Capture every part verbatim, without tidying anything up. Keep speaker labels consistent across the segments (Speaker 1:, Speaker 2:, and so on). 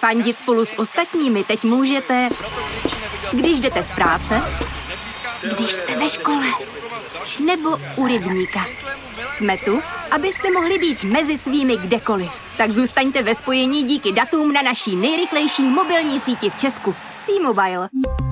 Speaker 1: Fandit spolu s ostatními teď můžete, když jdete z práce, když jste ve škole, nebo u rybníka. Jsme tu, abyste mohli být mezi svými kdekoliv. Tak zůstaňte ve spojení díky datům na naší nejrychlejší mobilní síti v Česku. T-Mobile.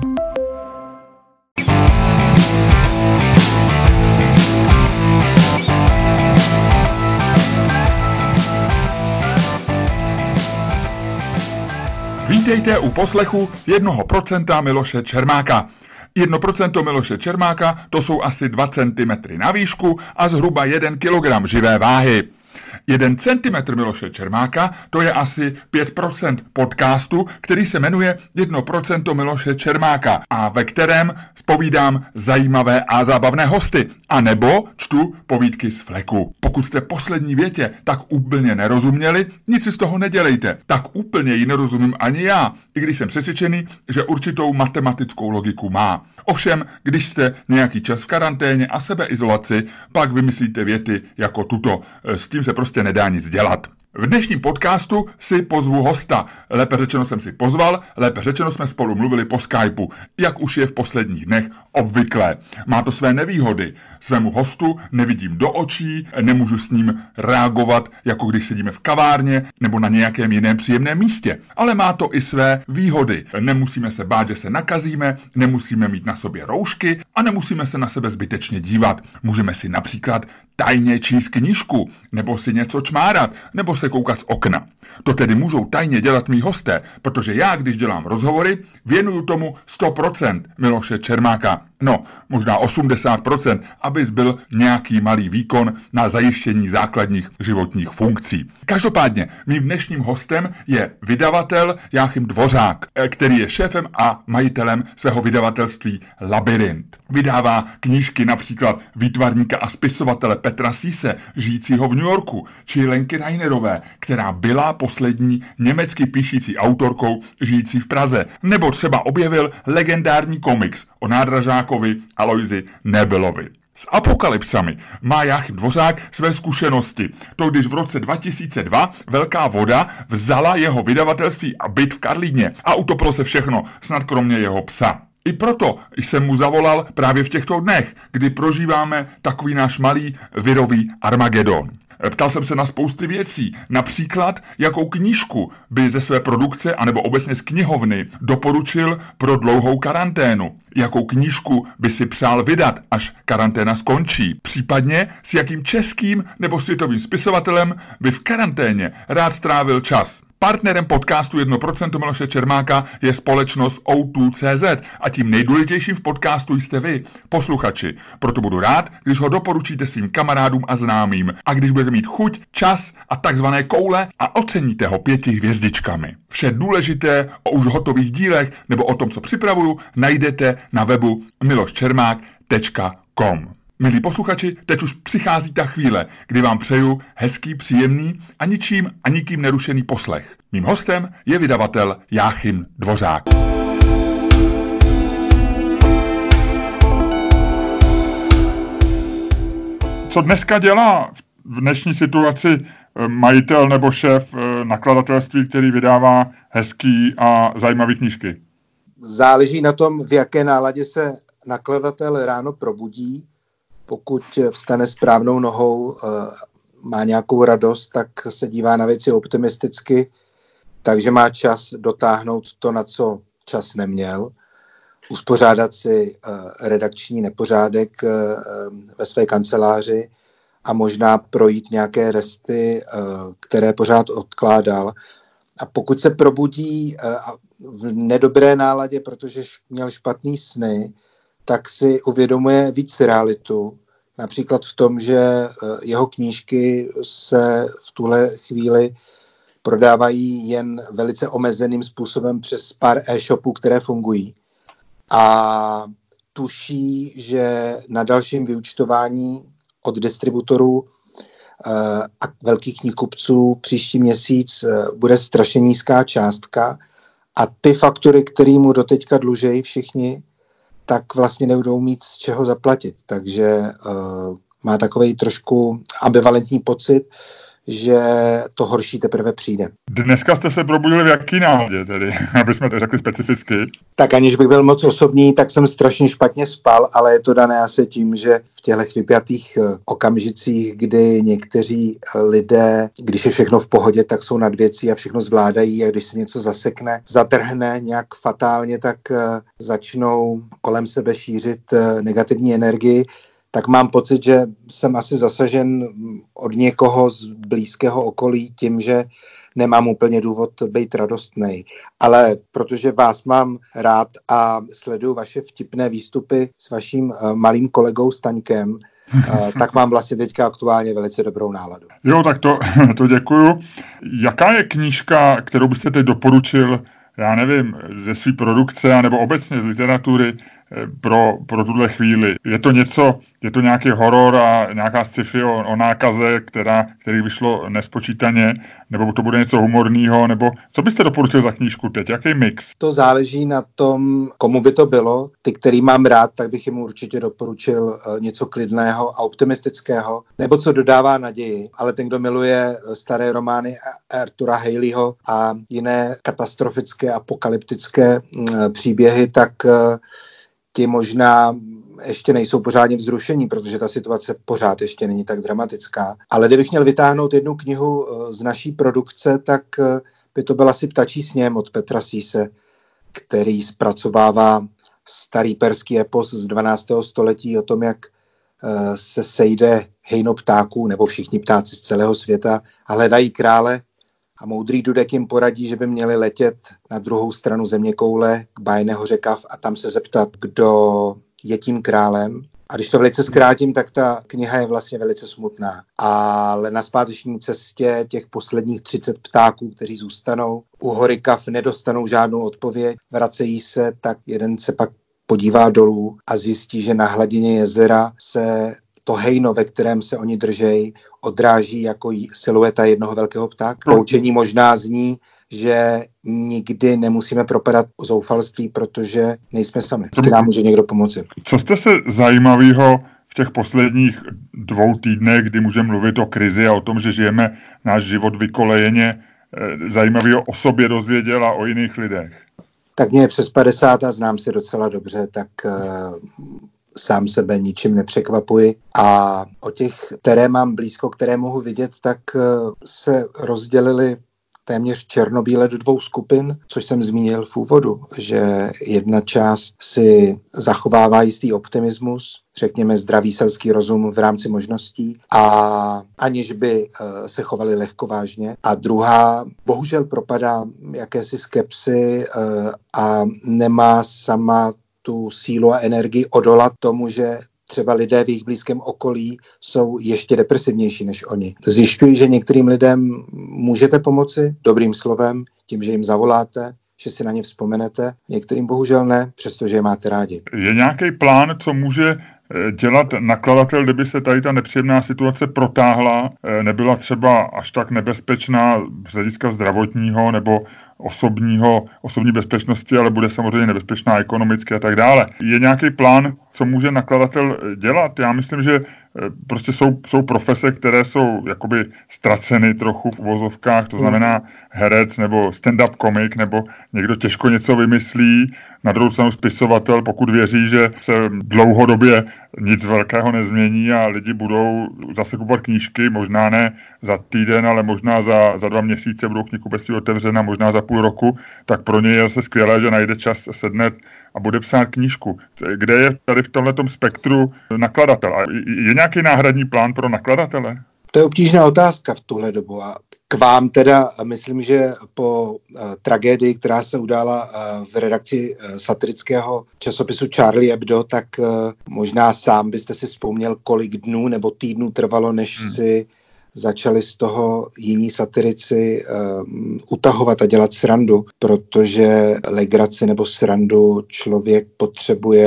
Speaker 2: Vítejte u poslechu jednoho procenta Miloše Čermáka. Jedno procento Miloše Čermáka to jsou asi dva centimetry na výšku a zhruba jeden kilogram živé váhy. Jeden centimetr Miloše Čermáka to je asi pět procent podcastu, který se jmenuje jedno procento Miloše Čermáka a ve kterém zpovídám zajímavé a zábavné hosty, a nebo čtu povídky z fleku. Pokud jste poslední větě tak úplně nerozuměli, nic si z toho nedělejte. Tak úplně ji nerozumím ani já, i když jsem přesvědčený, že určitou matematickou logiku má. Ovšem, když jste nějaký čas v karanténě a sebeizolaci, pak vymyslíte věty jako tuto. S tím se prostě nedá nic dělat. V dnešním podcastu si pozvu hosta. Lépe řečeno jsem si pozval, lépe řečeno jsme spolu mluvili po Skypeu, jak už je v posledních dnech obvyklé. Má to své nevýhody. Svému hostu nevidím do očí, nemůžu s ním reagovat, jako když sedíme v kavárně nebo na nějakém jiném příjemném místě. Ale má to i své výhody. Nemusíme se bát, že se nakazíme, nemusíme mít na sobě roušky a nemusíme se na sebe zbytečně dívat. Můžeme si například tajně číst knížku, nebo si něco čmárat, nebo se koukat z okna. To tedy můžou tajně dělat mý hosté, protože já, když dělám rozhovory, věnuju tomu sto procent Miloše Čermáka. No, možná osmdesát procent, aby zbyl nějaký malý výkon na zajištění základních životních funkcí. Každopádně, mým dnešním hostem je vydavatel Jáchym Dvořák, který je šéfem a majitelem svého vydavatelství Labyrint. Vydává knížky například výtvarníka a spisovatele Petra Sise, žijícího v New Yorku, či Lenky Rainerové, která byla poslední německy píšící autorkou žijící v Praze. Nebo třeba objevil legendární komiks o nádražákovi Alojzi Nebelovi. S apokalypsami má Jáchym Dvořák své zkušenosti. To když v roce dva tisíce dva velká voda vzala jeho vydavatelství a byt v Karlíně a utopilo se všechno, snad kromě jeho psa. I proto jsem mu zavolal právě v těchto dnech, kdy prožíváme takový náš malý virový Armagedon. Ptal jsem se na spousty věcí, například jakou knížku by ze své produkce anebo obecně z knihovny doporučil pro dlouhou karanténu, jakou knížku by si přál vydat, až karanténa skončí, případně s jakým českým nebo světovým spisovatelem by v karanténě rád strávil čas. Partnerem podcastu jedno procento Miloše Čermáka je společnost O dva tečka cé zet a tím nejdůležitějším v podcastu jste vy, posluchači. Proto budu rád, když ho doporučíte svým kamarádům a známým a když budete mít chuť, čas a takzvané koule a oceníte ho pěti hvězdičkami. Vše důležité o už hotových dílech nebo o tom, co připravuju, najdete na webu miloščermák tečka com. Milí posluchači, teď už přichází ta chvíle, kdy vám přeju hezký, příjemný a ničím a nikým nerušený poslech. Mým hostem je vydavatel Jáchym Dvořák. Co dneska dělá v dnešní situaci majitel nebo šéf nakladatelství, který vydává hezký a zajímavý knížky?
Speaker 3: Záleží na tom, v jaké náladě se nakladatel ráno probudí. Pokud vstane správnou nohou, má nějakou radost, tak se dívá na věci optimisticky, takže má čas dotáhnout to, na co čas neměl, uspořádat si redakční nepořádek ve své kanceláři a možná projít nějaké resty, které pořád odkládal. A pokud se probudí v nedobré náladě, protože měl špatný sny, tak si uvědomuje víc realitu, například v tom, že jeho knížky se v tuhle chvíli prodávají jen velice omezeným způsobem přes pár e-shopů, které fungují. A tuší, že na dalším vyúčtování od distributorů a velkých knihkupců příští měsíc bude strašně nízká částka a ty faktury, které mu doteďka dlužejí všichni, tak vlastně nebudou mít z čeho zaplatit. Takže uh, má takový trošku ambivalentní pocit, že to horší teprve přijde.
Speaker 2: Dneska jste se probudili v jaký náladě tedy, aby jsme to řekli specificky?
Speaker 3: Tak aniž bych byl moc osobní, tak jsem strašně špatně spal, ale je to dané asi tím, že v těchto vypjatých okamžicích, kdy někteří lidé, když je všechno v pohodě, tak jsou nad věcí a všechno zvládají, a když se něco zasekne, zatrhne nějak fatálně, tak začnou kolem sebe šířit negativní energii, tak mám pocit, že jsem asi zasažen od někoho z blízkého okolí tím, že nemám úplně důvod být radostnej. Ale protože vás mám rád a sleduju vaše vtipné výstupy s vaším uh, malým kolegou Staňkem, uh, tak mám vlastně teďka aktuálně velice dobrou náladu.
Speaker 2: Jo, tak to, to děkuju. Jaká je knížka, kterou byste teď doporučil, já nevím, ze své produkce, anebo obecně z literatury, pro, pro tuhle chvíli? Je to něco, je to nějaký horor a nějaká sci-fi o, o nákaze, která, který vyšlo nespočítaně, nebo to bude něco humorného, nebo co byste doporučil za knížku teď? Jaký mix?
Speaker 3: To záleží na tom, komu by to bylo. Ty, který mám rád, tak bych jim určitě doporučil něco klidného a optimistického, nebo co dodává naději. Ale ten, kdo miluje staré romány Artura Haleyho a jiné katastrofické apokalyptické příběhy, tak ti možná ještě nejsou pořádně vzrušení, protože ta situace pořád ještě není tak dramatická. Ale kdybych měl vytáhnout jednu knihu z naší produkce, tak by to byl asi Ptačí sněm od Petra Sise, který zpracovává starý perský epos z dvanáctého století o tom, jak se sejde hejno ptáků, nebo všichni ptáci z celého světa, a hledají krále. A moudrý Dudek jim poradí, že by měli letět na druhou stranu zeměkoule k Bájné hoře Kav a tam se zeptat, kdo je tím králem. A když to velice zkrátím, tak ta kniha je vlastně velice smutná. Ale na zpáteční cestě těch posledních třicet ptáků, kteří zůstanou u hory Kav, nedostanou žádnou odpověď. Vracejí se, tak jeden se pak podívá dolů a zjistí, že na hladině jezera se to hejno, ve kterém se oni držejí, odráží jako silueta jednoho velkého ptáka. Poučení možná zní, že nikdy nemusíme propadat o zoufalství, protože nejsme sami. Vždycky nám může někdo pomoci.
Speaker 2: Co jste se zajímavého v těch posledních dvou týdnech, kdy můžeme mluvit o krizi a o tom, že žijeme náš život vykolejeně, zajímavého o sobě dozvěděl a o jiných lidech?
Speaker 3: Tak mě je přes padesát a znám se docela dobře, tak uh, sám sebe ničím nepřekvapuji. A o těch, které mám blízko, které mohu vidět, tak uh, se rozdělili téměř černobíle do dvou skupin, což jsem zmínil v úvodu, že jedna část si zachovává jistý optimismus, řekněme zdravý selský rozum v rámci možností, a aniž by uh, se chovali lehkovážně. A druhá bohužel propadá jakési skepsy uh, a nemá sama tu sílu a energii odolat tomu, že třeba lidé v jejich blízkém okolí jsou ještě depresivnější než oni. Zjišťuji, že některým lidem můžete pomoci dobrým slovem, tím, že jim zavoláte, že si na ně vzpomenete. Některým bohužel ne, přestože je máte rádi.
Speaker 2: Je nějaký plán, co může dělat nakladatel, kdyby se tady ta nepříjemná situace protáhla, nebyla třeba až tak nebezpečná z hlediska zdravotního nebo osobního, osobní bezpečnosti, ale bude samozřejmě nebezpečná ekonomicky a tak dále. Je nějaký plán, co může nakladatel dělat? Já myslím, že prostě jsou, jsou profese, které jsou jakoby ztraceny trochu v uvozovkách, to znamená herec nebo stand-up komik, nebo někdo těžko něco vymyslí. Na druhou stranu spisovatel, pokud věří, že se dlouhodobě nic velkého nezmění a lidi budou zase kupovat knížky, možná ne za týden, ale možná za, za dva měsíce budou knihkupectví otevřena, možná za půl roku, tak pro něj je zase skvělé, že najde čas sednet a bude psát knížku. Kde je tady v tomhletom spektru nakladatel? A je nějaký náhradní plán pro nakladatele?
Speaker 3: To je obtížná otázka v tuhle dobu. A k vám teda, myslím, že po uh, tragédii, která se udála uh, v redakci uh, satirického časopisu Charlie Hebdo, tak uh, možná sám byste si vzpomněl, kolik dnů nebo týdnů trvalo, než hmm. si začali z toho jiní satirici um, utahovat a dělat srandu, protože legraci nebo srandu člověk potřebuje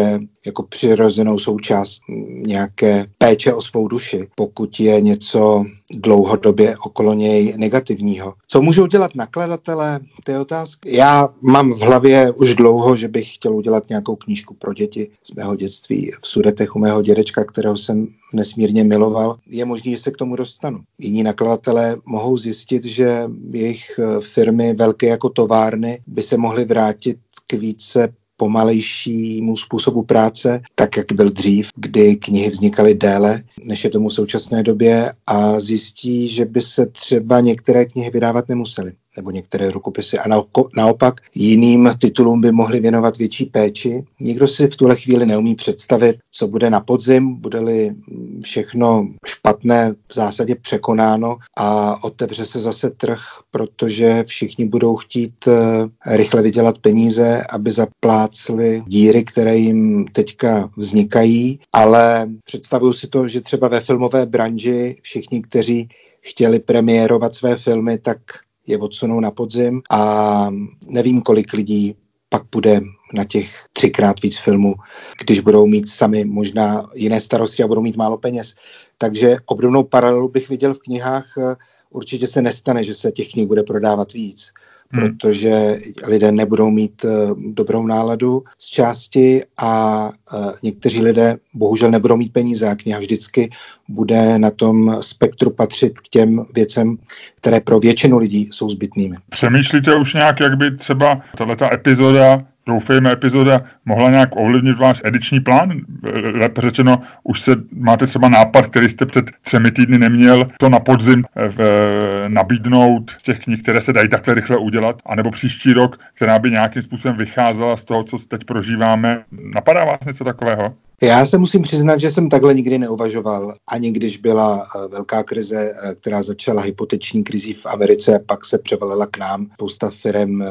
Speaker 3: jako přirozenou součást nějaké péče o svou duši, pokud je něco dlouhodobě okolo něj negativního. Co můžou dělat nakladatelé? To je otázka. Já mám v hlavě už dlouho, že bych chtěl udělat nějakou knížku pro děti z mého dětství v Sudetech u mého dědečka, kterého jsem nesmírně miloval. Je možné, že se k tomu dostanu. Jiní nakladatelé mohou zjistit, že jejich firmy velké jako továrny by se mohly vrátit k více pomalejšímu způsobu práce, tak jak byl dřív, kdy knihy vznikaly déle, než je tomu v současné době, a zjistí, že by se třeba některé knihy vydávat nemusely, nebo některé rukopisy, a naopak jiným titulům by mohli věnovat větší péči. Nikdo si v tuhle chvíli neumí představit, co bude na podzim, bude-li všechno špatné v zásadě překonáno a otevře se zase trh, protože všichni budou chtít rychle vydělat peníze, aby zaplácli díry, které jim teďka vznikají, ale představuju si to, že třeba ve filmové branži všichni, kteří chtěli premiérovat své filmy, tak je odsunou na podzim a nevím, kolik lidí pak bude na těch třikrát víc filmů, když budou mít sami možná jiné starosti a budou mít málo peněz. Takže obdobnou paralelu bych viděl v knihách. Určitě se nestane, že se těch knih bude prodávat víc, hmm. protože lidé nebudou mít uh, dobrou náladu z části a uh, někteří lidé bohužel nebudou mít peníze a kniha vždycky bude na tom spektru patřit k těm věcem, které pro většinu lidí jsou zbytnými.
Speaker 2: Přemýšlíte už nějak, jak by třeba tato epizoda, doufejme epizoda, mohla nějak ovlivnit váš ediční plán? Lépe řečeno, už se máte třeba nápad, který jste před třemi týdny neměl, to na podzim v, nabídnout z těch knih, které se dají takhle rychle udělat, anebo příští rok, která by nějakým způsobem vycházela z toho, co teď prožíváme. Napadá vás něco takového?
Speaker 3: Já se musím přiznat, že jsem takhle nikdy neuvažoval, ani když byla velká krize, která začala hypoteční krizí v Americe, pak se převalila k nám. Spousta firem,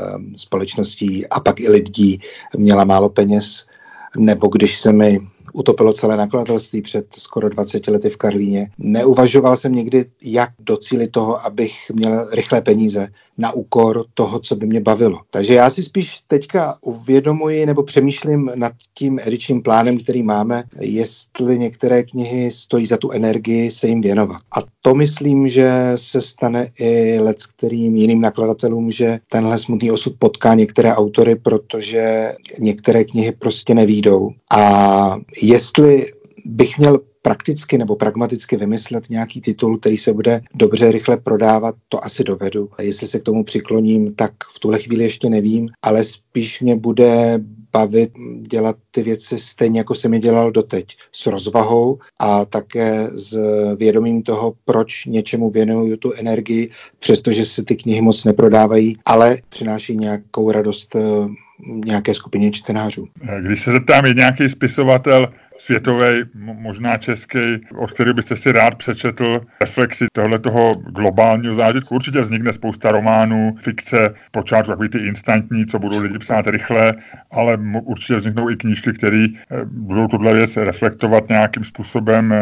Speaker 3: společností a pak i lidí měla málo peněz, nebo když se mi utopilo celé nakladatelství před skoro dvaceti lety v Karlíně. Neuvažoval jsem někdy, jak docílit toho, abych měl rychlé peníze na úkor toho, co by mě bavilo. Takže já si spíš teďka uvědomuji nebo přemýšlím nad tím edičním plánem, který máme, jestli některé knihy stojí za tu energii se jim věnovat. A to myslím, že se stane i leckterým jiným nakladatelům, že tenhle smutný osud potká některé autory, protože některé knihy prostě nevyjdou. A jestli bych měl prakticky nebo pragmaticky vymyslet nějaký titul, který se bude dobře rychle prodávat, to asi dovedu. A jestli se k tomu přikloním, tak v tuhle chvíli ještě nevím, ale spíš mě bude bavit dělat ty věci stejně, jako jsem je dělal doteď. S rozvahou a také s vědomím toho, proč něčemu věnuju tu energii, přestože se ty knihy moc neprodávají, ale přináší nějakou radost nějaké skupině čtenářů.
Speaker 2: Když se zeptám, je nějaký spisovatel světový, možná český, od kterého byste si rád přečetl reflexi tohletoho globálního zážitku. Určitě vznikne spousta románů, fikce, počátku takový ty instantní, co budou lidi psát rychle, ale určitě vzniknou i knížky, které budou tuhle věc reflektovat nějakým způsobem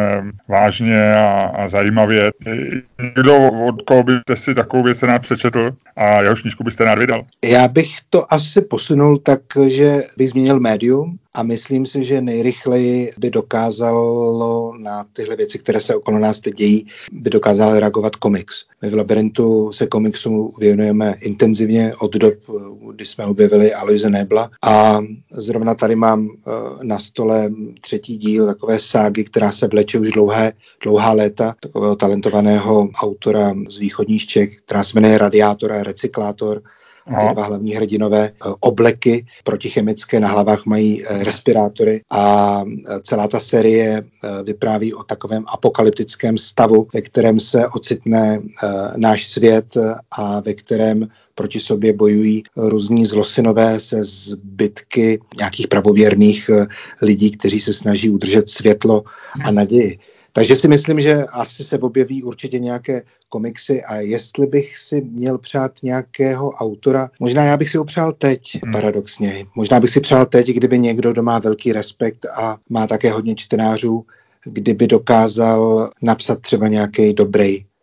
Speaker 2: vážně a, a zajímavě. Někdo, od koho byste si takovou věc rád přečetl a jehož knížku byste rád vydal?
Speaker 3: Já bych to asi posunul tak, že bych změnil médium a myslím si, že nejrychleji by dokázalo na tyhle věci, které se okolo nás teď dějí, by dokázal reagovat komiks. My v Labyrintu se komiksu věnujeme intenzivně od dob, kdy jsme objevili Aloise Nebla a zrovna tady mám na stole třetí díl takové ságy, která se vleče už dlouhé, dlouhá léta, takového talentovaného autora z východních Čech, která se jmenuje Radiátor a Recyklátor. Ty dva hlavní hrdinové obleky protichemické na hlavách mají respirátory a celá ta série vypráví o takovém apokalyptickém stavu, ve kterém se ocitne náš svět a ve kterém proti sobě bojují různí zlosinové se zbytky nějakých pravověrných lidí, kteří se snaží udržet světlo a naději. Takže si myslím, že asi se objeví určitě nějaké komiksy a jestli bych si měl přát nějakého autora, možná já bych si ho přál teď, hmm. paradoxně. Možná bych si přál teď, kdyby někdo, kdo má velký respekt a má také hodně čtenářů, kdyby dokázal napsat třeba nějaký dobrý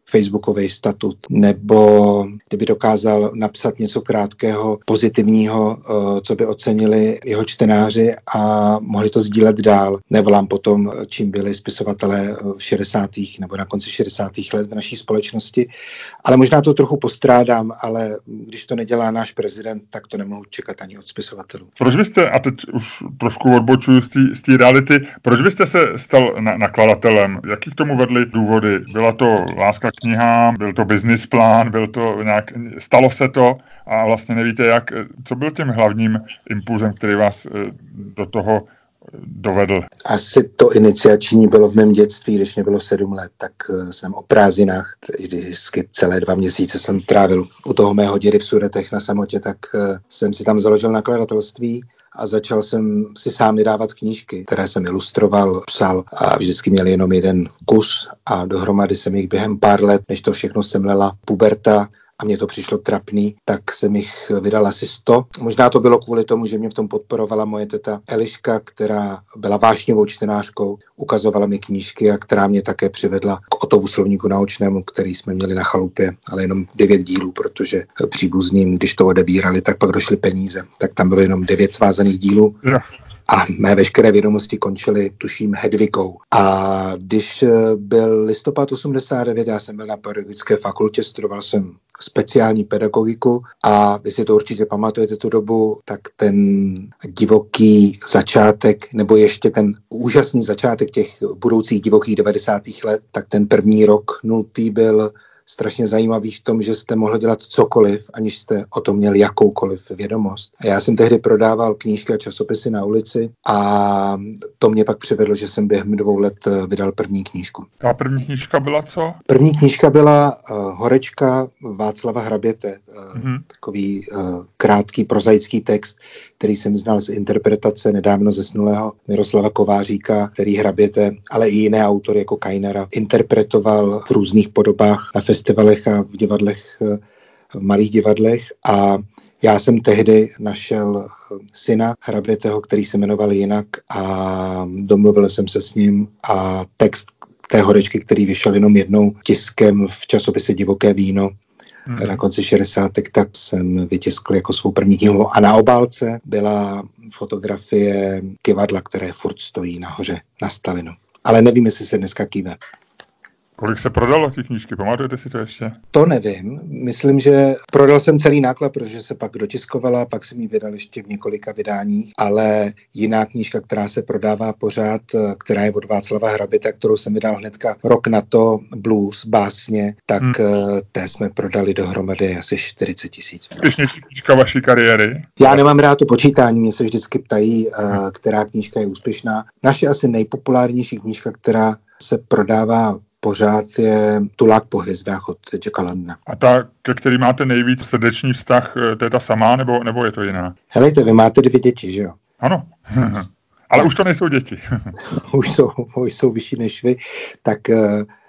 Speaker 3: facebookový statut, nebo kdyby dokázal napsat něco krátkého, pozitivního, co by ocenili jeho čtenáři a mohli to sdílet dál. Nevolám potom, čím byli spisovatelé v šedesátých nebo na konci šedesátých let v naší společnosti, ale možná to trochu postrádám, ale když to nedělá náš prezident, tak to nemohu čekat ani od spisovatelů.
Speaker 2: Proč byste, a teď už trošku odbočuju z té reality, proč byste se stal na, nakladatelem? Jaký k tomu vedly důvody? Byla to láska k knihám, byl to business plán, byl to nějak, stalo se to a vlastně nevíte jak, co byl tím hlavním impulzem, který vás do toho dovedl?
Speaker 3: Asi to iniciační bylo v mém dětství, když mě bylo sedm let, tak jsem o prázdninách, vždycky celé dva měsíce jsem trávil u toho mého dědy v Sudetech na samotě, tak jsem si tam založil nakladatelství a začal jsem si sám vydávat knížky, které jsem ilustroval, psal a vždycky měl jenom jeden kus a dohromady jsem jich během pár let, než to všechno semlela puberta, a mně to přišlo trapný, tak jsem jich vydal asi sto. Možná to bylo kvůli tomu, že mě v tom podporovala moje teta Eliška, která byla vášnivou čtenářkou, ukazovala mi knížky a která mě také přivedla k Otovu slovníku naučnému, který jsme měli na chalupě, ale jenom devět dílů, protože příbuzným, když to odebírali, tak pak došly peníze. Tak tam bylo jenom devět svázaných dílů. Yeah. A mé veškeré vědomosti končily, tuším, Hedvikou. A když byl listopad osmdesát devět, já jsem byl na pedagogické fakultě, studoval jsem speciální pedagogiku a vy si to určitě pamatujete tu dobu, tak ten divoký začátek, nebo ještě ten úžasný začátek těch budoucích divokých devadesátých let, tak ten první rok nultý byl strašně zajímavý v tom, že jste mohli dělat cokoliv, aniž jste o tom měli jakoukoliv vědomost. A já jsem tehdy prodával knížky a časopisy na ulici a to mě pak přivedlo, že jsem během dvou let vydal první knížku.
Speaker 2: A první knížka byla co?
Speaker 3: První knížka byla uh, Horečka Václava Hraběte. Uh, mm-hmm. Takový uh, krátký prozaický text, který jsem znal z interpretace nedávno zesnulého Miroslava Kováříka, který Hraběte, ale i jiné autory jako Kainera interpretoval v různých podobách na festivalech a v divadlech, v malých divadlech a já jsem tehdy našel syna Hraběteho, který se jmenoval jinak a domluvil jsem se s ním a text té Horečky, který vyšel jenom jednou tiskem v časopise Divoké víno mm. na konci šedesátek, tak jsem vytiskl jako svou první knihu a na obálce byla fotografie kyvadla, které furt stojí nahoře na Stalinu. Ale nevím, jestli se dneska kýve.
Speaker 2: Kolik se prodalo ty knížky? Pamatujete si to ještě?
Speaker 3: To nevím. Myslím, že prodal jsem celý náklad, protože se pak dotiskovala, pak jsem ji vydal ještě v několika vydáních, ale jiná knížka, která se prodává pořád, která je od Václava Hraběta, kterou jsem vydal hnedka rok na to, Blues, básně, tak hmm. té jsme prodali dohromady asi čtyřicet tisíc.
Speaker 2: Úspěšnější knížka vaší kariéry?
Speaker 3: Já nemám rád to počítání, mě se vždycky ptají, hmm. která knížka je úspěšná. Naše asi nejpopulárnější knížka, která se prodává pořád je Tulák po hvězdách od Jacka Londona.
Speaker 2: A ta, ke který máte nejvíc srdeční vztah, to je ta samá, nebo, nebo je to jiná?
Speaker 3: Helejte, vy máte dvě děti, že jo?
Speaker 2: Ano, ale už to nejsou děti.
Speaker 3: už, jsou, už jsou vyšší než vy, tak uh,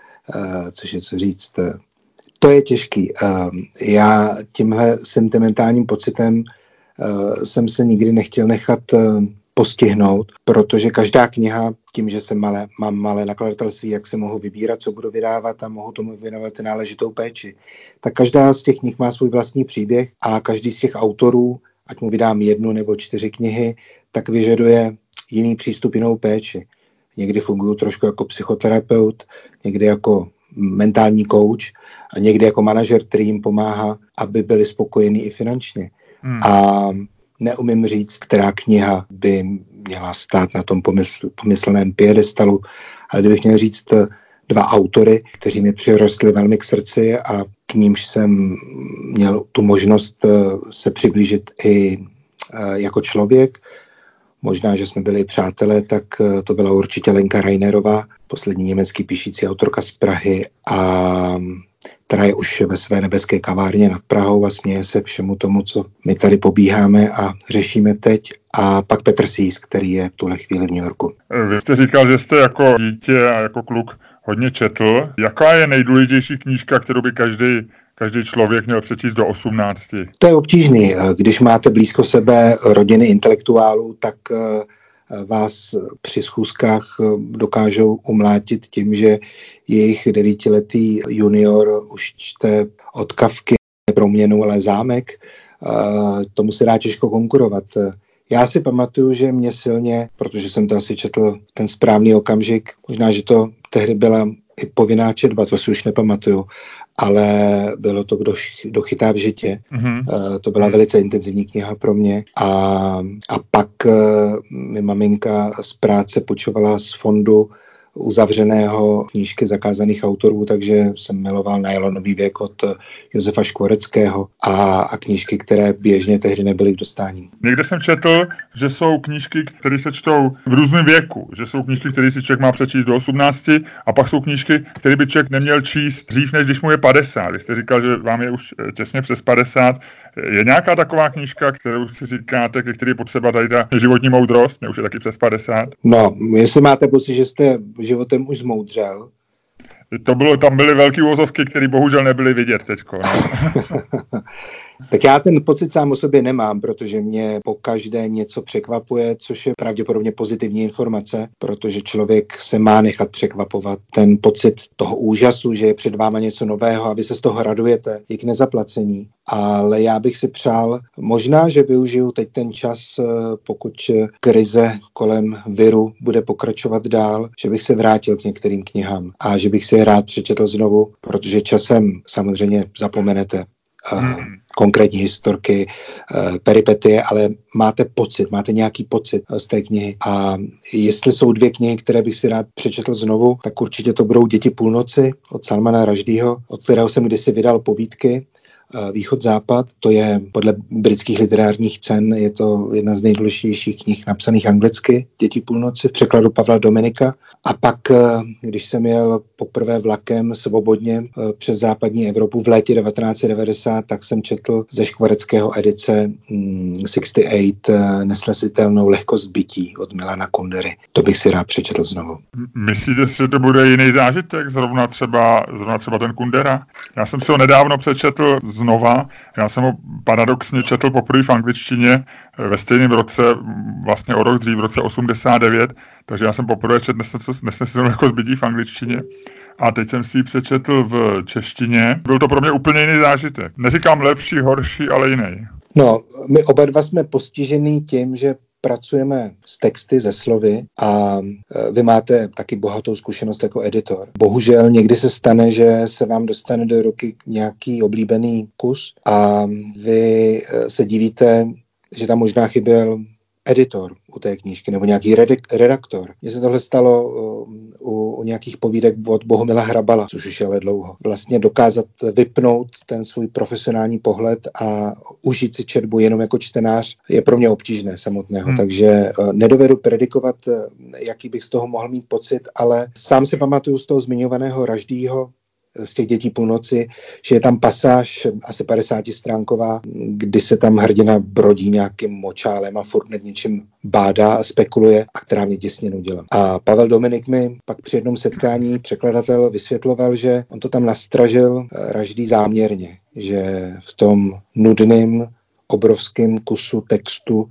Speaker 3: uh, což je co říct, uh, to je těžký. Uh, já tímhle sentimentálním pocitem uh, jsem se nikdy nechtěl nechat uh, postihnout, protože každá kniha, tím, že jsem malé, mám malé nakladatelství, jak se mohu vybírat, co budu vydávat a mohu tomu věnovat náležitou péči, tak každá z těch knih má svůj vlastní příběh a každý z těch autorů, ať mu vydám jednu nebo čtyři knihy, tak vyžaduje jiný přístup, jinou péči. Někdy funguju trošku jako psychoterapeut, někdy jako mentální coach a někdy jako manažer, který jim pomáhá, aby byli spokojení i finančně. Hmm. A neumím říct, která kniha by měla stát na tom pomysl, pomysleném piedestalu, ale kdybych měl říct dva autory, kteří mi přirostli velmi k srdci a k nímž jsem měl tu možnost se přiblížit i jako člověk. Možná, že jsme byli přátelé, tak to byla určitě Lenka Reinerová, poslední německý píšící autorka z Prahy, a která je už ve své nebeské kavárně nad Prahou a směje se všemu tomu, co my tady pobíháme a řešíme teď. A pak Petr Sís, který je v tuhle chvíli v New Yorku.
Speaker 2: Vy jste říkal, že jste jako dítě a jako kluk hodně četl. Jaká je nejdůležitější knížka, kterou by každý, každý člověk měl přečíst do osmnácti?
Speaker 3: To je obtížný. Když máte blízko sebe rodiny intelektuálů, tak vás při schůzkách dokážou umlátit tím, že jejich devítiletý junior už čte od Kafky Proměnu, ale zámek. Tomu se dá těžko konkurovat. Já si pamatuju, že mě silně, protože jsem to asi četl ten správný okamžik, možná, že to tehdy byla i povinná četba, to si už nepamatuju, ale bylo to Kdo, kdo chytá v žitě. Mm-hmm. To byla velice intenzivní kniha pro mě. A, a pak mi maminka z práce půjčovala z fondu uzavřeného knížky zakázaných autorů, takže jsem miloval Nylonový věk od Josefa Škvoreckého a, a knížky, které běžně tehdy nebyly k dostání.
Speaker 2: Někde jsem četl, že jsou knížky, které se čtou v různém věku, že jsou knížky, které si člověk má přečíst do osmnácti a pak jsou knížky, které by člověk neměl číst dřív, než když mu je padesát. Vy jste říkal, že vám je už těsně přes padesát. Je nějaká taková knížka, kterou si říkáte, ke které je potřeba tady ta životní moudrost? Mě už je taky přes padesát.
Speaker 3: No, jestli máte pocit, že jste životem už zmoudřel.
Speaker 2: To bylo, tam byly velké uvozovky, které bohužel nebyly vidět teďko. No.
Speaker 3: Tak já ten pocit sám o sobě nemám, protože mě pokaždé něco překvapuje, což je pravděpodobně pozitivní informace, protože člověk se má nechat překvapovat. Ten pocit toho úžasu, že je před váma něco nového a vy se z toho radujete, je k nezaplacení. Ale já bych si přál, možná, že využiju teď ten čas, pokud krize kolem viru bude pokračovat dál, že bych se vrátil k některým knihám a že bych si je rád přečetl znovu, protože časem samozřejmě zapomenete uh, konkrétní historky, uh, peripetie, ale máte pocit, máte nějaký pocit z té knihy. A jestli jsou dvě knihy, které bych si rád přečetl znovu, tak určitě to budou Děti půlnoci od Salmana Rushdieho, od kterého jsem kdysi vydal povídky, Východ-západ, to je podle britských literárních cen, je to jedna z nejdůležitějších knih napsaných anglicky, Děti půlnoci, v překladu Pavla Dominika. A pak, když jsem jel poprvé vlakem svobodně přes západní Evropu v létě devatenáct set devadesát, tak jsem četl ze Škvoreckého edice šedesát osm Nesnesitelnou lehkost bytí od Milana Kundery. To bych si rád přečetl znovu.
Speaker 2: Myslíte si, že to bude jiný zážitek, zrovna třeba, zrovna třeba ten Kundera? Já jsem si ho nedávno přečetl znova. Já jsem ho paradoxně četl poprvé v angličtině ve stejném roce, vlastně o rok dřív, v roce osmdesát devět, takže já jsem poprvé četl Nesnesitelnou lehkost bytí v angličtině. A teď jsem si ji přečetl v češtině. Byl to pro mě úplně jiný zážitek. Neříkám lepší, horší, ale jiný.
Speaker 3: No, my oba dva jsme postižený tím, že pracujeme s texty, ze slovy a vy máte taky bohatou zkušenost jako editor. Bohužel někdy se stane, že se vám dostane do ruky nějaký oblíbený kus a vy se divíte, že tam možná chyběl editor u té knížky nebo nějaký redaktor. Mně se tohle stalo u, u nějakých povídek od Bohumila Hrabala, což už je ale dlouho. Vlastně dokázat vypnout ten svůj profesionální pohled a užít si četbu jenom jako čtenář je pro mě obtížné samotného. Hmm. Takže nedovedu predikovat, jaký bych z toho mohl mít pocit, ale sám si pamatuju z toho zmiňovaného Rushdieho, z těch Dětí půlnoci, že je tam pasáž asi padesátistránková, kdy se tam hrdina brodí nějakým močálem a furt nad něčím bádá a spekuluje a která mě děsně nudila. A Pavel Dominik mi pak při jednom setkání překladatel vysvětloval, že on to tam nastražil Rushdie záměrně, že v tom nudným obrovském kusu textu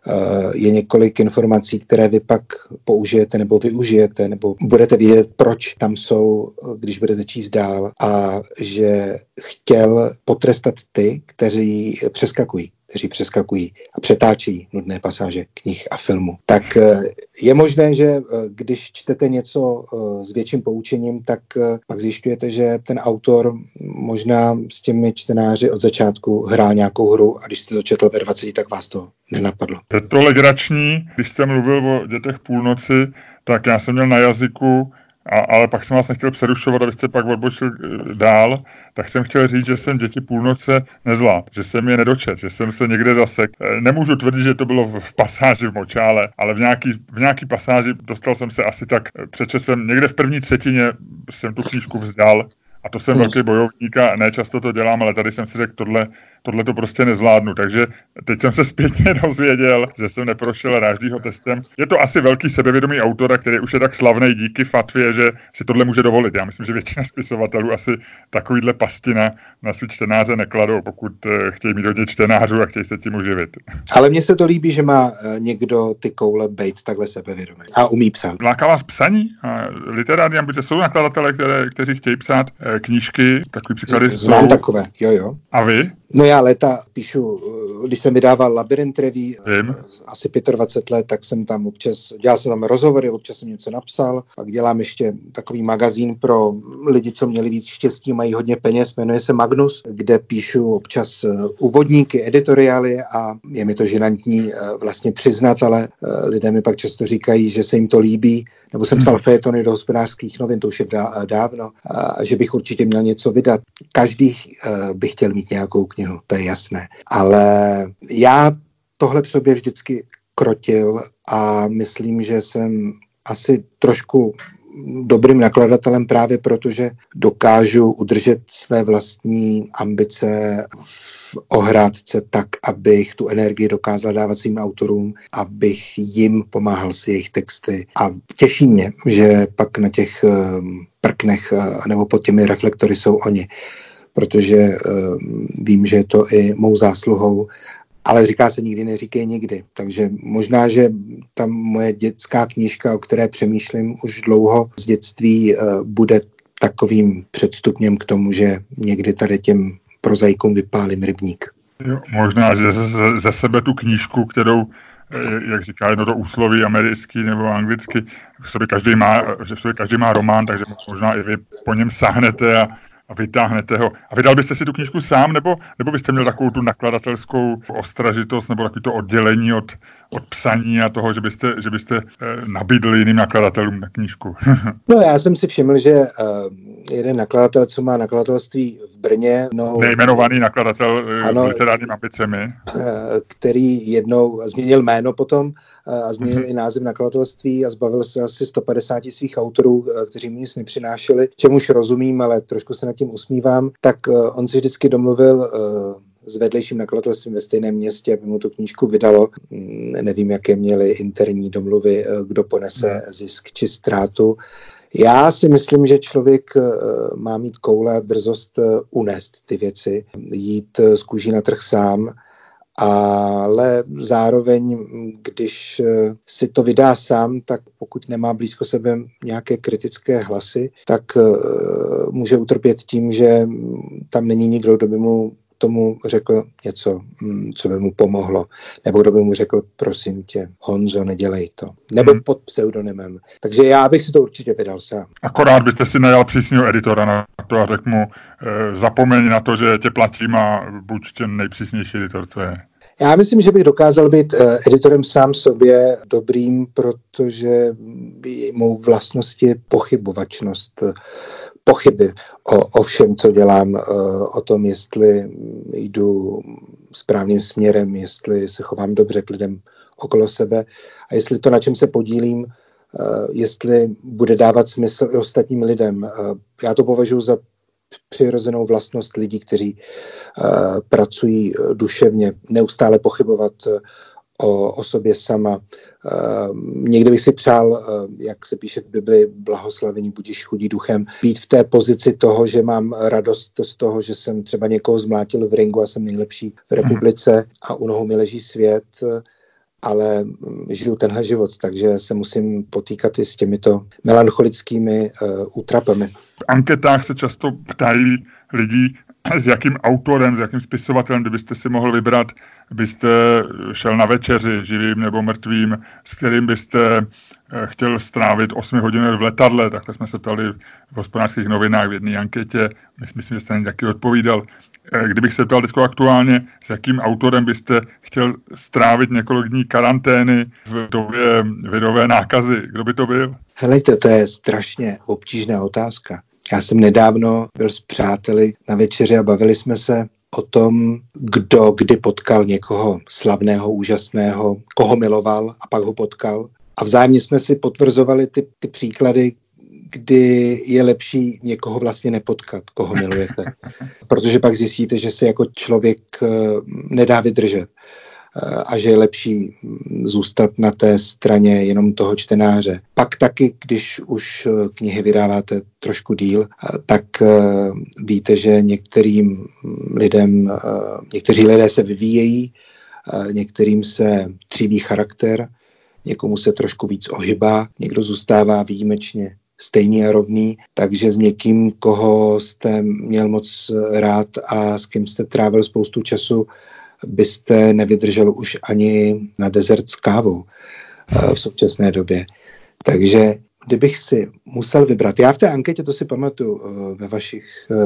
Speaker 3: je několik informací, které vy pak použijete nebo využijete, nebo budete vědět, proč tam jsou, když budete číst dál, a že chtěl potrestat ty, kteří přeskakují. kteří přeskakují a přetáčí nudné pasáže knih a filmu. Tak je možné, že když čtete něco s větším poučením, tak pak zjišťujete, že ten autor možná s těmi čtenáři od začátku hrál nějakou hru a když jste to četl ve dvaceti, tak vás to nenapadlo.
Speaker 2: Je to legrační, když jste mluvil o Dětech půlnoci, tak já jsem měl na jazyku, A, ale pak jsem vás nechtěl přerušovat, abyste pak odbočil dál, tak jsem chtěl říct, že jsem Děti půlnoce nezvládl, že jsem je nedočet, že jsem se někde zasek. Nemůžu tvrdit, že to bylo v pasáži v močále, ale v nějaký, v nějaký pasáži dostal jsem se asi tak, přečet jsem někde v první třetině jsem tu knížku vzdal. A to jsem velký bojovník a ne často to dělám, ale tady jsem si řekl, tohle, tohle to prostě nezvládnu. Takže teď jsem se zpětně dozvěděl, že jsem neprošel Ráždýho testem. Je to asi velký sebevědomý autor, který už je tak slavný díky fatvě, že si tohle může dovolit. Já myslím, že většina spisovatelů asi takovýhle pasti na, na svý čtenáře nekladou, pokud chtějí mít hodně čtenářů a chtějí se tím uživit.
Speaker 3: Ale mně se to líbí, že má někdo ty koule bejt takhle sebevědomý a umí psát.
Speaker 2: Láká vás psaní? A literární ambice? Jsou nakladatelé, které, kteří chtějí psát e, knížky? Takový příklady jsou.
Speaker 3: Znám takové, jo jo.
Speaker 2: A vy?
Speaker 3: No já léta píšu, když jsem vydával Labyrint Revue, asi dvacet pět let, tak jsem tam občas, dělal jsem tam rozhovory, občas jsem něco napsal, pak dělám ještě takový magazín pro lidi, co měli víc štěstí, mají hodně peněz, jmenuje se Magnus, kde píšu občas úvodníky, editoriály a je mi to žinantní vlastně přiznat, ale lidé mi pak často říkají, že se jim to líbí, nebo jsem psal fejetony do Hospodářských novin, to už je dávno, a že bych určitě měl něco vydat. Každý by chtěl mít nějakou knihu, to je jasné. Ale já tohle v sobě vždycky krotil a myslím, že jsem asi trošku dobrým nakladatelem právě proto, že dokážu udržet své vlastní ambice v ohrádce tak, abych tu energii dokázal dávat svým autorům, abych jim pomáhal s jejich texty. A těší mě, že pak na těch prknech nebo pod těmi reflektory jsou oni, protože vím, že je to i mou zásluhou. Ale říká se nikdy neříkej nikdy. Takže možná, že ta moje dětská knížka, o které přemýšlím už dlouho z dětství, bude takovým předstupněm k tomu, že někdy tady těm prozaikům vypálím rybník.
Speaker 2: Jo, možná, že ze, ze sebe tu knížku, kterou, jak říká jedno to úsloví americký nebo anglicky, v sobě každý má, že v sobě každý má román, takže možná i vy po něm sáhnete a a vytáhnete ho. A vydal byste si tu knížku sám, nebo, nebo byste měl takovou tu nakladatelskou ostražitost, nebo takový to oddělení od, od psaní a toho, že byste, že byste eh, nabídli jiným nakladatelům na knížku?
Speaker 3: No já jsem si všiml, že uh, jeden nakladatel, co má nakladatelství v Brně, no,
Speaker 2: nejmenovaný nakladatel ano, s literárními ambicemi,
Speaker 3: uh, který jednou změnil jméno potom uh, a změnil mm-hmm. i název nakladatelství a zbavil se asi sto padesát svých autorů, uh, kteří mi nic nepřinášeli, čemuž rozumím, ale trošku se nad tím usmívám, tak uh, on si vždycky domluvil uh, s vedlejším nakladatelstvím ve stejném městě, aby mu tu knížku vydalo. Mm, nevím, jaké měly interní domluvy, uh, kdo ponese mm. zisk či ztrátu. Já si myslím, že člověk uh, má mít koule a drzost uh, unést ty věci, jít uh, z kůží na trh sám, ale zároveň, když si to vydá sám, tak pokud nemá blízko sebe nějaké kritické hlasy, tak může utrpět tím, že tam není nikdo, kdo by mu tomu řekl něco, co by mu pomohlo. Nebo kdo by mu řekl, prosím tě, Honzo, nedělej to. Nebo hmm. pod pseudonymem. Takže já bych si to určitě vydal sám.
Speaker 2: Akorát byste si najal přísného editora na to a řekl mu, e, zapomeň na to, že tě platím a buď ten nejpřísnější editor, to je.
Speaker 3: Já myslím, že bych dokázal být editorem sám sobě dobrým, protože mou vlastností je pochybovačnost, pochyby o, o všem, co dělám, o tom, jestli jdu správným směrem, jestli se chovám dobře k lidem okolo sebe a jestli to, na čem se podílím, jestli bude dávat smysl i ostatním lidem. Já to považuji za přirozenou vlastnost lidí, kteří uh, pracují duševně, neustále pochybovat uh, o, o sobě sama. Uh, někdy bych si přál, uh, jak se píše v Bibli, blahoslavení budiš chudí duchem, být v té pozici toho, že mám radost z toho, že jsem třeba někoho zmlátil v ringu a jsem nejlepší v republice a u nohou mi leží svět, ale žiju tenhle život, takže se musím potýkat i s těmito melancholickými uh, útrapami.
Speaker 2: V anketách se často ptají lidí, s jakým autorem, s jakým spisovatelem, kdybyste si mohl vybrat, byste šel na večeři, živým nebo mrtvým, s kterým byste chtěl strávit osm hodin v letadle, takhle jsme se ptali v Hospodářských novinách v jedné anketě, myslím, že jste na taky odpovídal. Kdybych se ptal teď aktuálně, s jakým autorem byste chtěl strávit několik dní karantény v době virové nákazy, kdo by to byl?
Speaker 3: Helejte, to je strašně obtížná otázka. Já jsem nedávno byl s přáteli na večeři a bavili jsme se o tom, kdo kdy potkal někoho slavného, úžasného, koho miloval a pak ho potkal. A vzájemně jsme si potvrzovali ty, ty příklady, kdy je lepší někoho vlastně nepotkat, koho milujete. Protože pak zjistíte, že se jako člověk nedá vydržet a že je lepší zůstat na té straně jenom toho čtenáře. Pak taky, když už knihy vydáváte trošku díl, tak víte, že některým lidem, někteří lidé se vyvíjejí, některým se tříbí charakter, někomu se trošku víc ohybá, někdo zůstává výjimečně stejný a rovný, takže s někým, koho jste měl moc rád a s kým jste trávil spoustu času, byste nevydržel už ani na dezert s kávou v současné době. Takže kdybych si musel vybrat, já v té anketě, to si pamatuju, ve vašich,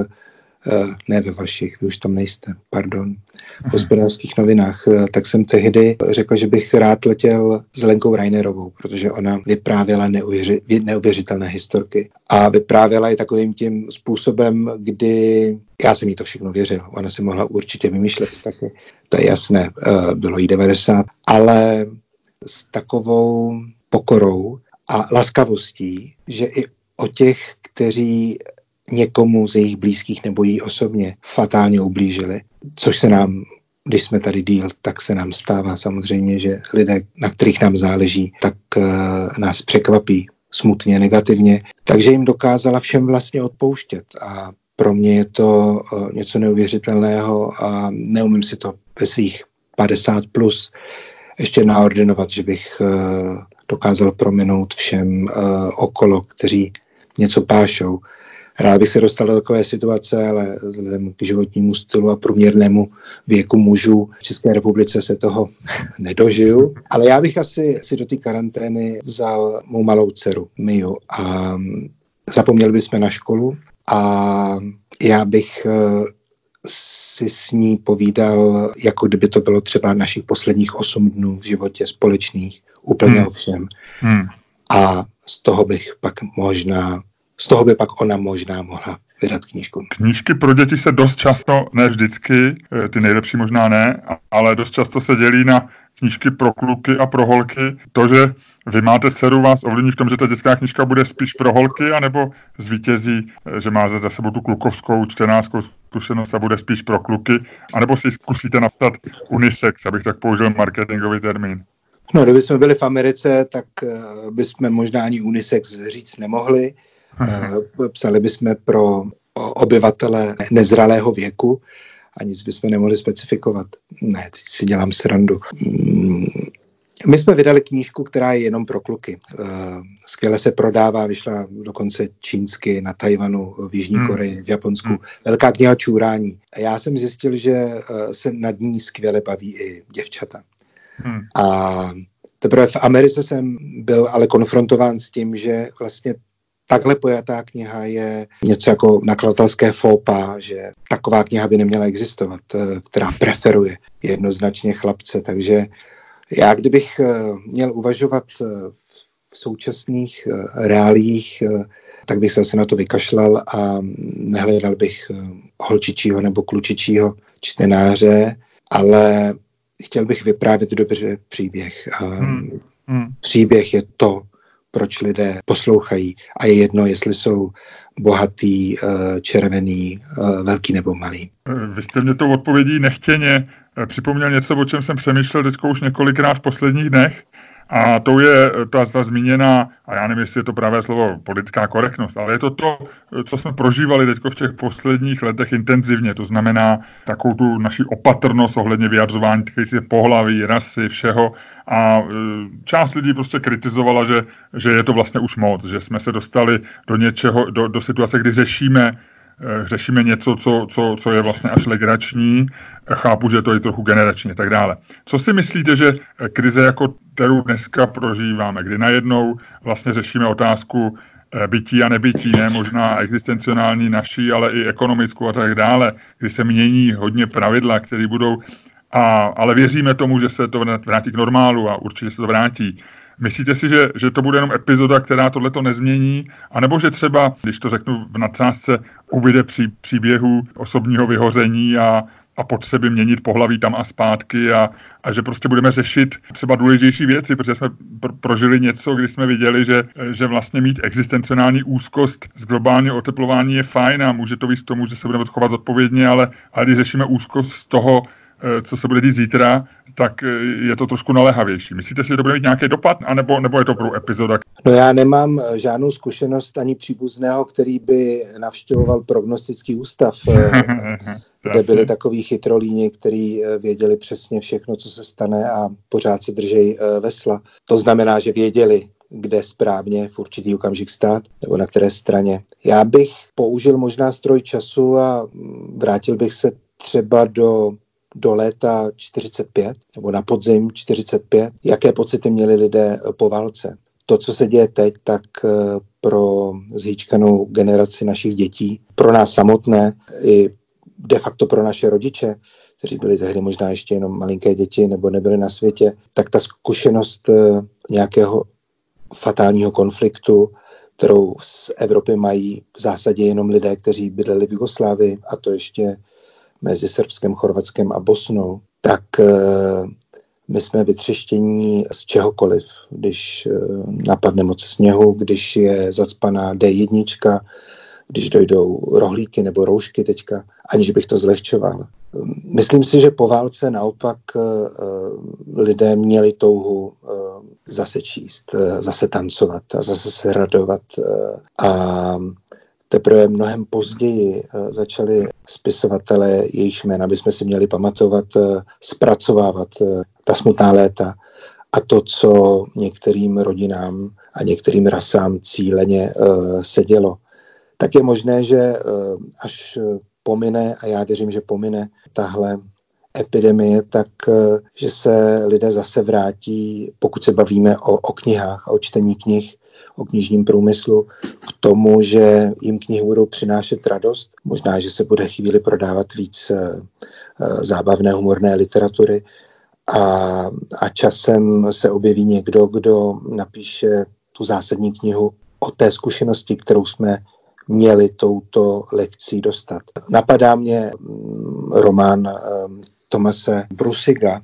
Speaker 3: ne ve vašich, vy už tam nejste, pardon, v Hospodářských novinách, tak jsem tehdy řekl, že bych rád letěl s Lenkou Reinerovou, protože ona vyprávěla neuvěři, neuvěřitelné historky a vyprávěla i takovým tím způsobem, kdy já jsem jí to všechno věřil. Ona si mohla určitě vymýšlet taky, to je jasné, bylo jí devadesát, ale s takovou pokorou a laskavostí, že i o těch, kteří někomu z jejich blízkých nebo jí osobně fatálně ublížili, což se nám, když jsme tady díl, tak se nám stává samozřejmě, že lidé, na kterých nám záleží, tak uh, nás překvapí smutně, negativně. Takže jim dokázala všem vlastně odpouštět a pro mě je to uh, něco neuvěřitelného a neumím si to ve svých padesát plus ještě naordinovat, že bych uh, dokázal prominout všem uh, okolo, kteří něco pášou. Rád bych se dostal do takové situace, ale vzhledem k životnímu stylu a průměrnému věku mužů v České republice se toho nedožiju. Ale já bych asi si do té karantény vzal mou malou dceru, Miu, a zapomněli bychom na školu a já bych si s ní povídal, jako kdyby to bylo třeba našich posledních osm dnů v životě společných, úplně hmm. o všem. Hmm. A z toho bych pak možná Z toho by pak ona možná mohla vydat knížku.
Speaker 2: Knížky pro děti se dost často, ne vždycky, ty nejlepší možná ne, ale dost často se dělí na knížky pro kluky a pro holky. To, že vy máte dceru, vás ovlivní v tom, že ta dětská knížka bude spíš pro holky, anebo zvítězí, že má za sebou tu klukovskou čtenářskou zkušenost a bude spíš pro kluky, anebo si zkusíte napsat unisex, abych tak použil marketingový termín.
Speaker 3: No, kdyby jsme byli v Americe, tak bychom možná ani unisex říct nemohli. Psali bychom pro obyvatele nezralého věku a nic bychom nemohli specifikovat. Ne, teď si dělám srandu. My jsme vydali knížku, která je jenom pro kluky. Skvěle se prodává, vyšla dokonce čínsky, na Tajvanu, v Jižní hmm. Koreji, v Japonsku. Hmm. Velká kniha Čůrání. Já jsem zjistil, že se nad ní skvěle baví i děvčata. Hmm. A teprve v Americe jsem byl ale konfrontován s tím, že vlastně takhle pojatá kniha je něco jako nakladatelské faux pas, že taková kniha by neměla existovat, která preferuje jednoznačně chlapce. Takže já, kdybych měl uvažovat v současných reálích, tak bych se asi na to vykašlal a nehledal bych holčičího nebo klučičího čtenáře, ale chtěl bych vyprávět dobře příběh. Hmm. Hmm. Příběh je to, proč lidé poslouchají a je jedno, jestli jsou bohatý, červený, velký nebo malý.
Speaker 2: Vy jste mě tou odpovědí nechtěně připomněl něco, o čem jsem přemýšlel teď už několikrát v posledních dnech. A to je ta, ta zmíněná, a já nevím, jestli je to pravé slovo, politická korektnost, ale je to to, co jsme prožívali teď v těch posledních letech intenzivně. To znamená takovou tu naši opatrnost ohledně vyjadřování týkající se pohlaví, rasy, všeho. A část lidí prostě kritizovala, že, že je to vlastně už moc, že jsme se dostali do něčeho, do, do situace, kdy řešíme řešíme něco, co, co, co je vlastně až legrační, chápu, že to je trochu generační a tak dále. Co si myslíte, že krize, jako kterou dneska prožíváme, kdy najednou vlastně řešíme otázku bytí a nebytí, ne možná existenciální naší, ale i ekonomickou a tak dále, kdy se mění hodně pravidla, které budou, a, ale věříme tomu, že se to vrátí k normálu a určitě se to vrátí. Myslíte si, že, že to bude jenom epizoda, která tohleto nezmění? A nebo že třeba, když to řeknu v nadsázce, ubyde při příběhu osobního vyhoření a a potřeby měnit pohlaví tam a zpátky a, a že prostě budeme řešit třeba důležitější věci, protože jsme pr- prožili něco, kdy jsme viděli, že, že vlastně mít existenciální úzkost z globálního oteplování je fajn a může to víc k tomu, že se budeme chovat zodpovědně, ale, ale když řešíme úzkost z toho, co se bude dít zítra, tak je to trošku naléhavější. Myslíte si, že to bude mít nějaký dopad, anebo, nebo je to pro epizoda?
Speaker 3: No já nemám žádnou zkušenost ani příbuzného, který by navštěvoval prognostický ústav, kde byli takový chytrolíni, kteří věděli přesně všechno, co se stane a pořád se držejí vesla. To znamená, že věděli, kde správně v určitý okamžik stát, nebo na které straně. Já bych použil možná stroj času a vrátil bych se třeba do do léta čtyřicet pět, nebo na podzim čtyřicet pět, jaké pocity měli lidé po válce. To, co se děje teď, tak pro zhýčkanou generaci našich dětí, pro nás samotné i de facto pro naše rodiče, kteří byli tehdy možná ještě jenom malinké děti nebo nebyli na světě, tak ta zkušenost nějakého fatálního konfliktu, kterou z Evropy mají v zásadě jenom lidé, kteří bydleli v Jugoslávii, a to ještě mezi Srbskem, Chorvatskem a Bosnou, tak e, my jsme vytřeštění z čehokoliv. Když e, napadne moc sněhu, když je zacpaná dé jedna, když dojdou rohlíky nebo roušky teďka, aniž bych to zlehčoval. Myslím si, že po válce naopak e, lidé měli touhu e, zase číst, e, zase tancovat a zase se radovat e, a teprve mnohem později začali spisovatelé, jejichž jména bychom si měli pamatovat, zpracovávat ta smutná léta a to, co některým rodinám a některým rasám cíleně se dělo. Tak je možné, že až pomine, a já věřím, že pomine tahle epidemie, tak že se lidé zase vrátí, pokud se bavíme o, o knihách a o čtení knih, o knižním průmyslu, k tomu, že jim knihy budou přinášet radost. Možná, že se bude chvíli prodávat víc zábavné, humorné literatury a, a časem se objeví někdo, kdo napíše tu zásadní knihu o té zkušenosti, kterou jsme měli touto lekcí dostat. Napadá mě román Thomase Brussiga,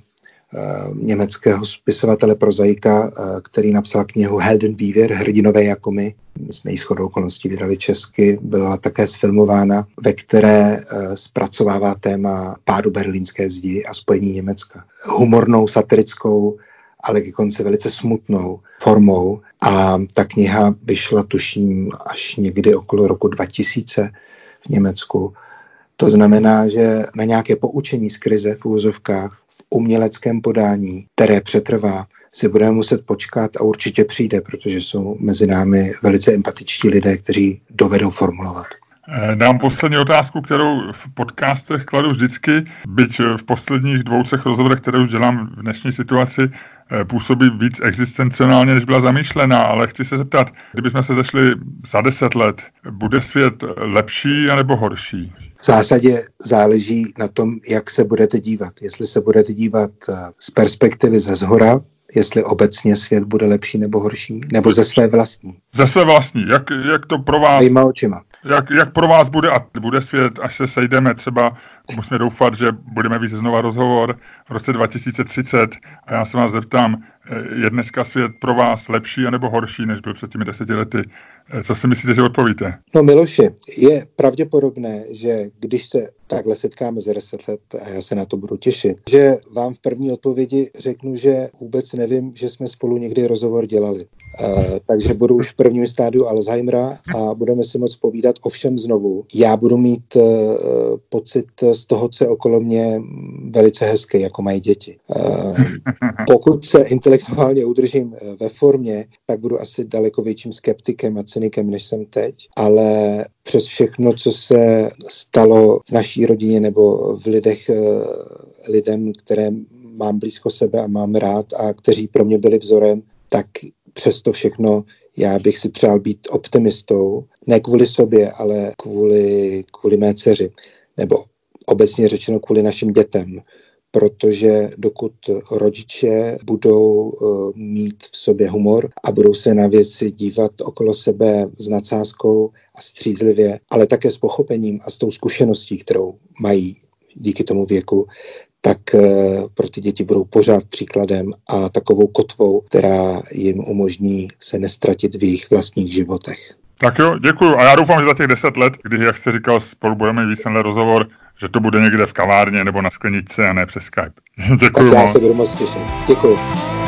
Speaker 3: německého spisovatele prozaika, který napsal knihu Heldenvívr, hrdinové jako my. My jsme ji shodou okolností vydali česky, byla také sfilmována, ve které zpracovává téma pádu berlínské zdi a spojení Německa. Humornou, satirickou, ale ke konci velice smutnou formou. A ta kniha vyšla, tuším, až někdy okolo roku dva tisíce v Německu. To znamená, že na nějaké poučení z krize v úvozovkách v uměleckém podání, které přetrvá, si budeme muset počkat a určitě přijde, protože jsou mezi námi velice empatičtí lidé, kteří dovedou formulovat.
Speaker 2: Dám poslední otázku, kterou v podcastech kladu vždycky, byť v posledních dvou, třech rozhovorech, které už dělám v dnešní situaci, působí víc existencionálně, než byla zamýšlená, ale chci se zeptat, kdybychom se zašli za deset let, bude svět lepší anebo horší?
Speaker 3: V zásadě záleží na tom, jak se budete dívat. Jestli se budete dívat z perspektivy ze zhora, jestli obecně svět bude lepší nebo horší, nebo ze své vlastní.
Speaker 2: Ze své vlastní. Jak, jak to pro vás...
Speaker 3: Vejma očima.
Speaker 2: Jak, jak pro vás bude, a bude svět, až se sejdeme třeba, musíme doufat, že budeme víc znova rozhovor v roce dva tisíce třicet a já se vás zeptám, je dneska svět pro vás lepší anebo horší, než byl před těmi deseti lety? Co si myslíte, že odpovíte?
Speaker 3: No Miloši, je pravděpodobné, že když se takhle setkáme za deset let, a já se na to budu těšit, že vám v první odpovědi řeknu, že vůbec nevím, že jsme spolu někdy rozhovor dělali. Uh, takže budu už v prvním stádiu Alzheimera a budeme si moc povídat o všem znovu. Já budu mít uh, pocit z toho, co je okolo mě, velice hezký, jako mají děti. Uh, pokud se intelektuálně udržím ve formě, tak budu asi daleko větším skeptikem a cynikem, než jsem teď. Ale přes všechno, co se stalo v naší rodině nebo v lidech, uh, lidem, které mám blízko sebe a mám rád a kteří pro mě byli vzorem, tak přesto všechno já bych si přál být optimistou, ne kvůli sobě, ale kvůli, kvůli mé dceři, nebo obecně řečeno kvůli našim dětem, protože dokud rodiče budou uh, mít v sobě humor a budou se na věci dívat okolo sebe s nadsázkou a střízlivě, ale také s pochopením a s tou zkušeností, kterou mají díky tomu věku, tak pro ty děti budou pořád příkladem a takovou kotvou, která jim umožní se nestratit v jejich vlastních životech.
Speaker 2: Tak jo, děkuju. A já doufám, že za těch deset let, kdy, jak jste říkal, spolu budeme víc tenhle rozhovor, že to bude někde v kavárně nebo na skleničce a ne přes Skype. Děkuju.
Speaker 3: Tak já se budu moc těšit. Děkuju.